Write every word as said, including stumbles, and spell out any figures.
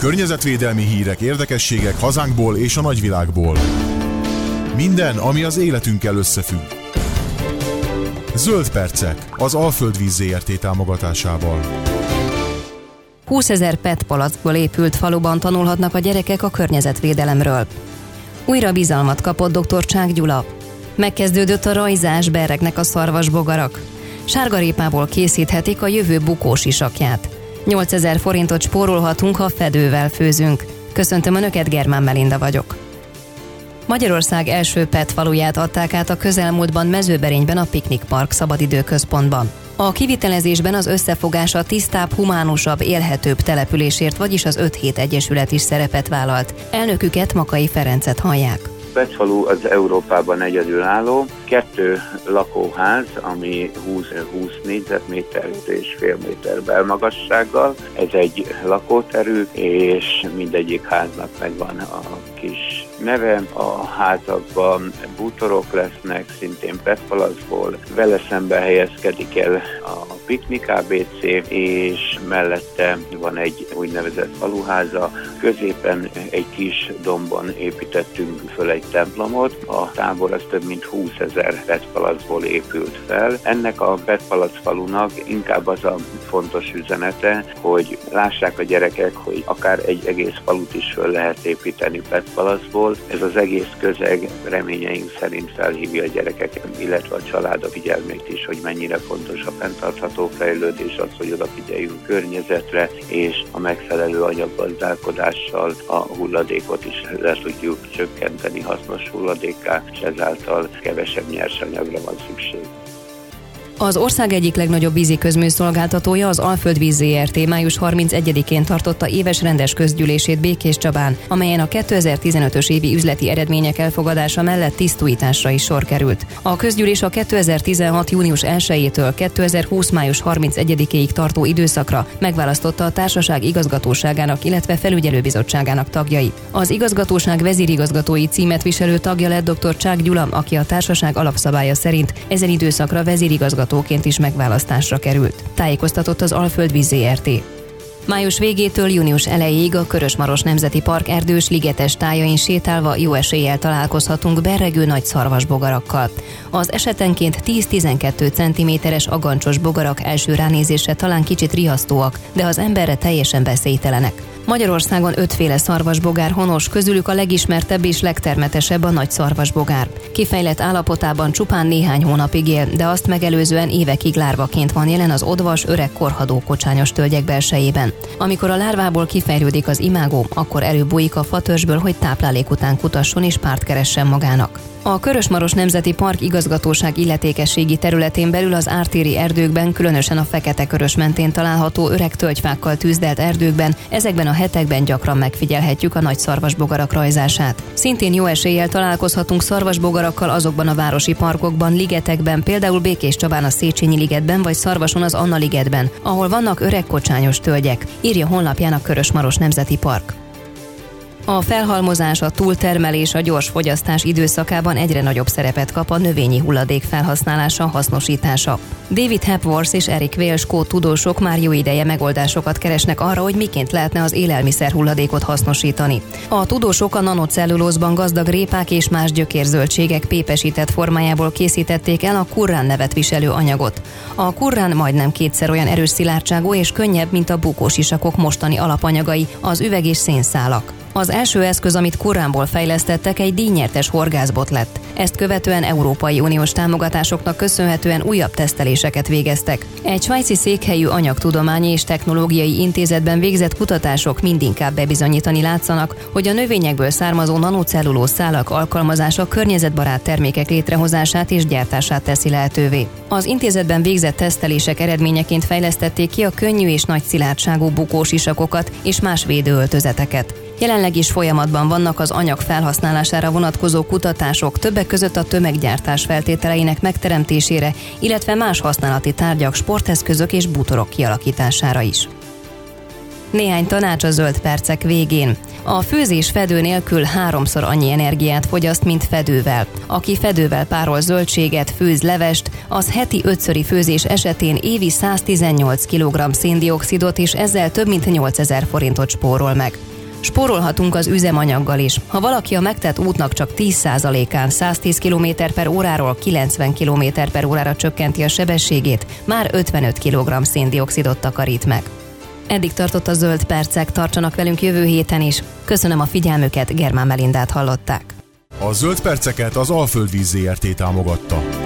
Környezetvédelmi hírek, érdekességek hazánkból és a nagyvilágból. Minden, ami az életünkkel összefügg. Zöld percek az Alföldvíz Zé Er Té támogatásával. húszezer pé é té palackból épült faluban tanulhatnak a gyerekek a környezetvédelemről. Újra bizalmat kapott doktor Csák Gyula. Megkezdődött a rajzás, berregnek a szarvasbogarak. Sárgarépából készíthetik a jövő bukósisakját. nyolcezer forintot spórolhatunk, ha fedővel főzünk. Köszöntöm Önöket, Germán Melinda vagyok. Magyarország első pé é té faluját adták át a közelmúltban Mezőberényben a Piknik Park szabadidőközpontban. A kivitelezésben az összefogás a tisztább, humánusabb, élhetőbb településért, vagyis az öt hét egyesület is szerepet vállalt. Elnöküket, Makai Ferencet hallják. pé é té falu az Európában egyedülálló, kettő lakóház, ami húsz, húsz négyzetméter és fél méter belmagassággal. Ez egy lakóterű, és mindegyik háznak megvan a kis neve. A házakban bútorok lesznek, szintén pé é té palacból. Vele szemben helyezkedik el a Piknik á bé cé, és mellette van egy úgynevezett faluháza. Középen egy kis dombon építettünk föl egy templomot. A tábor az több mint húszezer pé é té palacból épült fel. Ennek a pé é té palac falunak inkább az a fontos üzenete, hogy lássák a gyerekek, hogy akár egy egész falut is föl lehet építeni pé é té palacból. Ez az egész közeg reményeink szerint felhívja a gyerekek, illetve a családok figyelmét is, hogy mennyire fontos a fenntartható fejlődés, az, hogy odafigyeljünk környezetre, és a megfelelő anyaggazdálkodással a hulladékot is le tudjuk csökkenteni hasznos hulladékká, és ezáltal kevesebb nyersanyagra van szükség. Az ország egyik legnagyobb vízi közműszolgáltatója, az Alföldvíz Zé Er Té május harmincegyedikén tartotta éves rendes közgyűlését Békéscsabán, amelyen a kétezer-tizenötös évi üzleti eredmények elfogadása mellett tisztújításra is sor került. A közgyűlés a kétezer-tizenhat június elsejétől kétezer-húsz május harmincegyedikéig tartó időszakra megválasztotta a társaság igazgatóságának, illetve felügyelőbizottságának tagjait. Az igazgatóság vezérigazgatói címet viselő tagja lett doktor Csák Gyula, aki a társaság alapszabálya szerint ezen időszakra vezérigazgatóként is megválasztásra került. Tájékoztatott az Alföldvíz Zé Er Té. Május végétől június elejéig a Körösmaros Nemzeti Park erdős, ligetes tájain sétálva jó eséllyel találkozhatunk berregő nagy szarvasbogarakkal. Az esetenként tíz-tizenkét centiméteres agancsos bogarak első ránézésre talán kicsit riasztóak, de az emberre teljesen veszélytelenek. Magyarországon ötféle szarvasbogár honos, közülük a legismertebb és legtermetesebb a nagy szarvasbogár. Kifejlett állapotában csupán néhány hónapig él, de azt megelőzően évekig lárvaként van jelen az odvas, öreg korhadó kocsányos tölgyek belsejében. Amikor a lárvából kifejlődik az imágó, akkor előbújik a fatörzsből, hogy táplálék után kutasson és párt keressen magának. A Körösmaros Nemzeti Park igazgatóság illetékességi területén belül az ártéri erdőkben, különösen a Fekete-Körös mentén található öreg tölgyfákkal tűzdelt erdőkben, ezekben a hetekben gyakran megfigyelhetjük a nagy szarvasbogarak rajzását. Szintén jó eséllyel találkozhatunk szarvasbogarakkal azokban a városi parkokban, ligetekben, például Békéscsabán a Széchenyi ligetben vagy Szarvason az Anna ligetben, ahol vannak öreg kocsányos tölgyek, írja honlapján a Körösmaros Nemzeti Park. A felhalmozás, a túltermelés, a gyors fogyasztás időszakában egyre nagyobb szerepet kap a növényi hulladék felhasználása, hasznosítása. David Hepworth és Eric Weil skót tudósok már jó ideje megoldásokat keresnek arra, hogy miként lehetne az élelmiszer hulladékot hasznosítani. A tudósok a nanocellulózban gazdag répák és más gyökérzöldségek pépesített formájából készítették el a kurrán nevet viselő anyagot. A kurrán majdnem kétszer olyan erős szilárdságú és könnyebb, mint a bukósisakok mostani alapanyagai, az üveg és szénszálak. Az első eszköz, amit kurránból fejlesztettek, egy díjnyertes horgászbot lett. Ezt követően Európai Uniós támogatásoknak köszönhetően újabb teszteléseket végeztek. Egy svájci székhelyű anyagtudományi és technológiai intézetben végzett kutatások mindinkább bebizonyítani látszanak, hogy a növényekből származó nanocellulóz szálak alkalmazása környezetbarát termékek létrehozását és gyártását teszi lehetővé. Az intézetben végzett tesztelések eredményeként fejlesztették ki a könnyű és nagy szilárdságú bukósisakokat és más védőöltözeteket. Jelenleg is folyamatban vannak az anyag felhasználására vonatkozó kutatások, többek között a tömeggyártás feltételeinek megteremtésére, illetve más használati tárgyak, sporteszközök és bútorok kialakítására is. Néhány tanács a zöld percek végén. A főzés fedő nélkül háromszor annyi energiát fogyaszt, mint fedővel. Aki fedővel párol zöldséget, főz levest, az heti ötszöri főzés esetén évi száztizennyolc kilogramm széndioxidot és ezzel több mint nyolcezer forintot spórol meg. Spórolhatunk az üzemanyaggal is. Ha valaki a megtett útnak csak tíz százalékán száztíz kilométer per óráról kilencven kilométer per órára csökkenti a sebességét, már ötvenöt kilogramm széndioxidot takarít meg. Eddig tartott a Zöld Percek, tartsanak velünk jövő héten is. Köszönöm a figyelmüket, Germán Melindát hallották. A Zöld Perceket az Alföldvíz Zé Er Té támogatta.